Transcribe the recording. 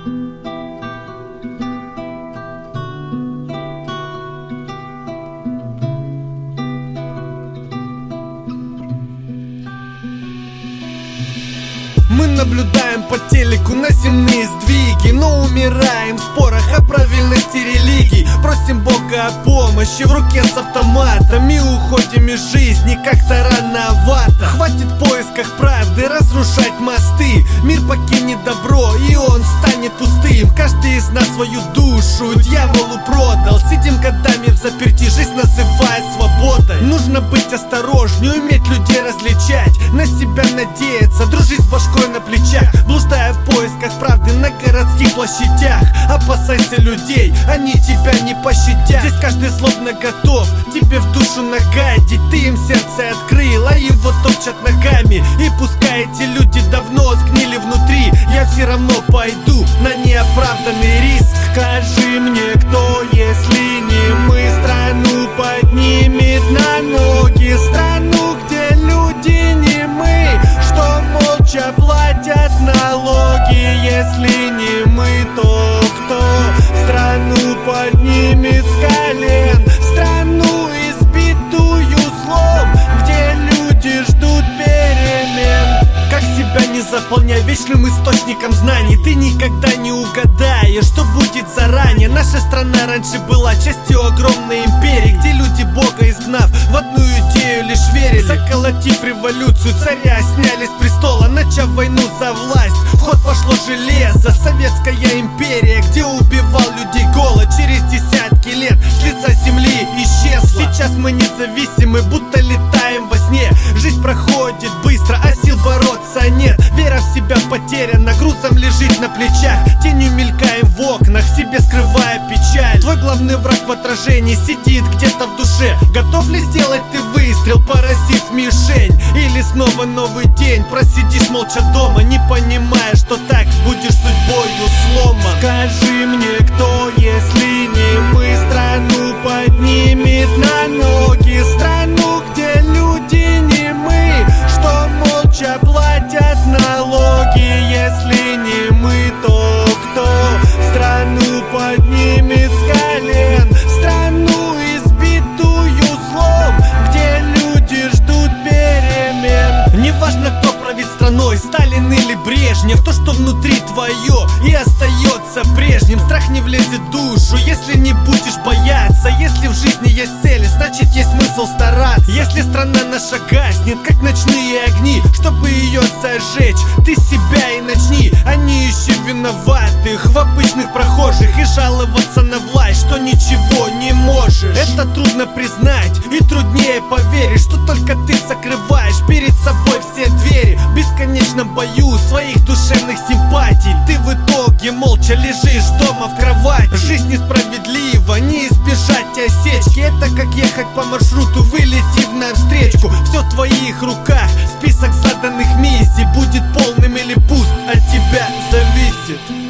Мы наблюдаем по телеку на земные сдвиги, но умираем в спорах о правильности религий. Просим Бога о помощи в руке с автоматом и уходим из жизни как-то рановато. Хватит в поисках правды разрушать мосты. Мир покинет добро, и он станет пустым. Каждый из нас свою душу дьяволу продал. Сидим годами в заперти, жизнь называя свободой. Нужно быть осторожнее, уметь людей различать, на себя надеяться, дружить с башкой на плечах, блуждая в поисках правды на городских площадях. Опасайся людей, они тебя не пощадят. Здесь каждый злобно готов тебе в душу нагадить. Ты им сердце открыл, а его топчат ногами. И пускай эти люди давно сгнили внутри, я все равно пойду на неоправданный риск. Скажи мне, кто, если не мы, страну поднимет на ноги? Страну, где люди не мы, что молча платят налоги. Если не мы, то кто страну поднимет с колен? Страну, избитую злом, где люди ждут перемен. Как себя не заполняй вечным источником знаний, ты никогда не угадаешь, что будет заранее. Наша страна раньше была частью огромной империи, где люди Бога изгнав, в одну идею лишь верили. Заколотив революцию, царя сняли с престола, начав войну за власть. В ход пошло железо, советская империя, где убивал людей голод. Через десятки лет с лица земли исчезла. Сейчас мы независимы, будто летаем во сне. Жизнь проходит быстро, а сил бороться нет. Вера в себя потеряна, грузом лежит на плечах. Тенью мелькаем в окнах, в себе скрывая печаль. Твой главный враг в отражении сидит где-то в душе. Готов ли сделать ты выстрел, поразив мишень? Или снова новый день просидишь молча дома, не понимая, что так будешь судьбою сломан? Скажи мне, кто, если не мы, страну поднимет на ноги? Страну, где люди не мы, что молча платят налоги. Если не мы, то кто страну поднимет с колен? Страну, избитую злом, где люди ждут перемен. Неважно, кто правит страной, Сталин или Брежнев, то, что внутри твое и остается прежним. Страх не влезет в душу, если не будешь бояться. Если в жизни есть цели, значит есть смысл стараться. Если страна наша гаснет, как ночные огни, чтобы ее зажечь, ты себя и начни. А не ищи виноватых в обычных прохожих и жаловаться на власть, что ничего не можешь. Это трудно признать и труднее поверить, что только ты закрываешь перед собой все двери. В бесконечном бою своих душевных симпатий ты в итоге молча лежишь дома в кровати. Жизнь несправедлива, не избежать осечки. Это как ехать по маршруту, вылетев навстречку. Все в твоих руках, список заданных миссий будет полным или пуст, от тебя зависит.